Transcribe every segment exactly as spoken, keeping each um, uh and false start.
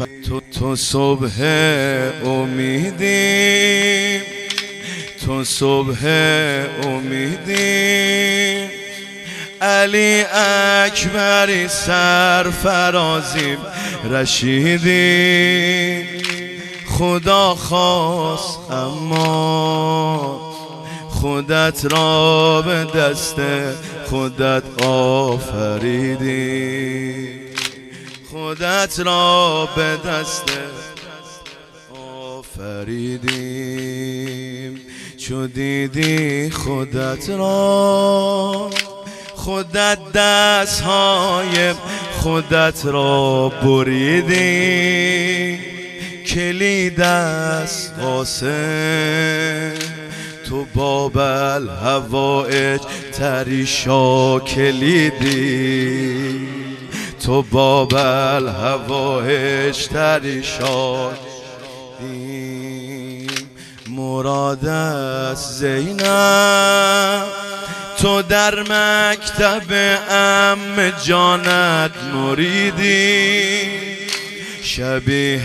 تو تو صبح امیدی، تو صبح امیدی، علی اکبری سرفرازیم رشیدی. خدا خواست اما خودت را به دست خودت آفریدی، خودت را به دست آفریدیم. چو دیدی خودت را، خودت دستهای خودت را بریدی. کلید است قاسم تو باب الحوائج تریشا کلیدی، تو باب الحوائج تریشا. مراد است زینب تو در مکتب عم جانت مریدی. شبیه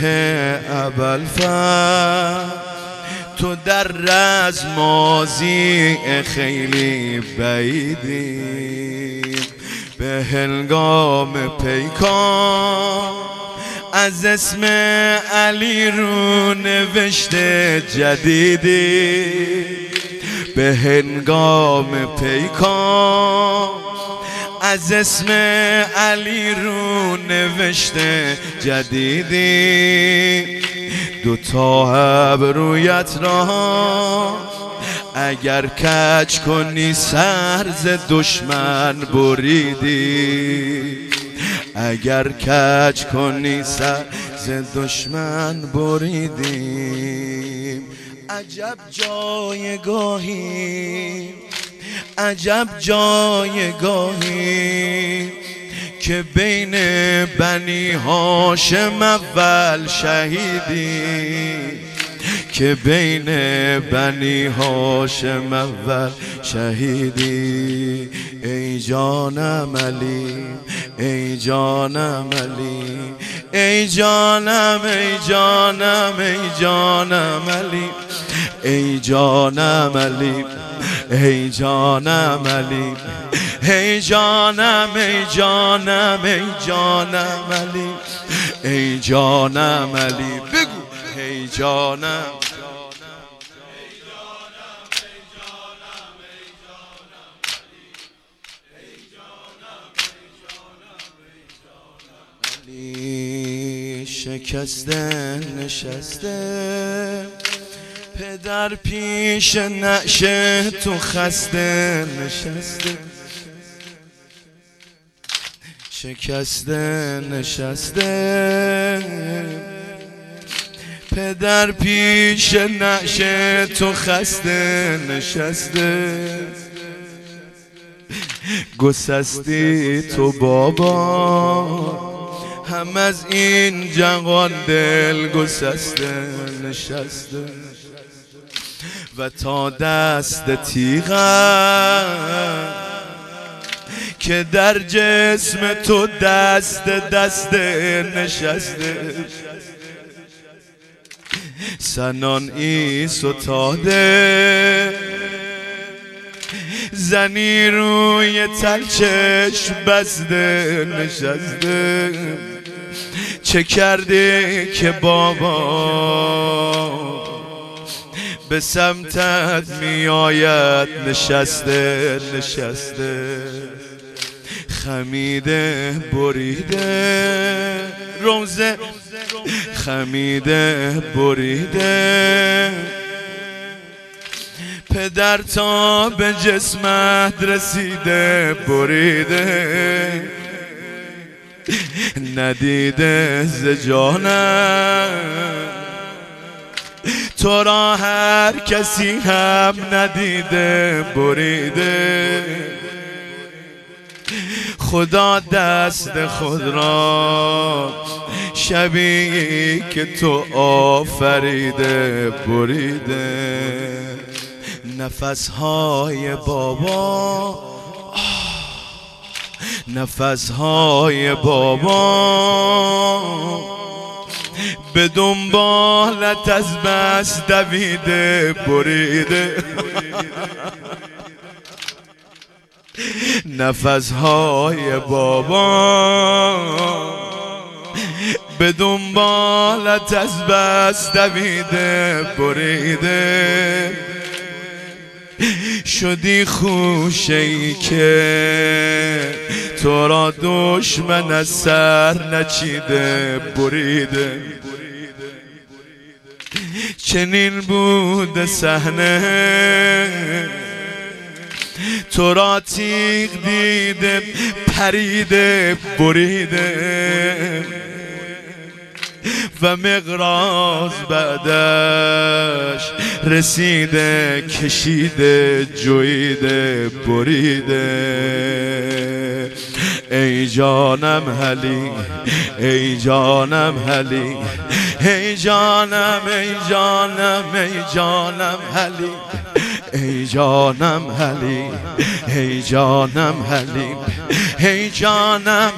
ابوالفضل تو در رزمازی خیلی بعیدی. به هنگام پیکان از اسم علی رو نوشته جدیدی. به هنگام پیکان از اسم علی رو نوشته جدیدی. دوتا ابرویت را اگر کج کنی سر ز دشمن بریدی، اگر کج کنی سر ز دشمن بریدی. عجب جایگاهی، عجب جایگاهی که بین بنی هاشم اول شهیدی، که بین بنی هاشم اول شهیدی. ای جانم علی، ای جانم علی، ای جانم، ای جانم، ای جانم علی، ای جانم علی، ای جانم علی، ای جانم، ای جانم، ای جانم علی، ای جانم علی. بگو ای جانم. شکسته نشسته پدر پیش نعشه تو خسته نشسته، شکسته نشسته پدر پیش نعشه تو خسته نشسته. گسستی تو بابا هم از این جهان دل گسسته نشسته. و تا دست تیغم که در جسم تو دست دست نشسته. سنان ای ستاده زنی روی تلچش بسته نشسته. چه کرده که بابا به سمتت می آید نشسته نشسته. خمیده بریده روزه، خمیده بریده پدر تا به جسمت رسیده بریده. ندیده ز جانم تو را هر کسی هم ندیده بریده. خدا دست خود را شبیه که تو آفریده بریده. نفسهای بابا، نفسهای بابا به دنبالت از بس دویده بریده نفسهای بابا به دنبالت از بس دویده بریده شدی خوشه‌ای که تو را دشمن از سر نچیده بریده چنین بود صحنه تو را تیغ دیده پریده بریده و مقراض بعدش رسیده کشیده جویده بریده ای جانم هلی ای جانم هلی ای جانم ای جانم ای جانم هلی ای جانم هلی ای جانم هلی ای جانم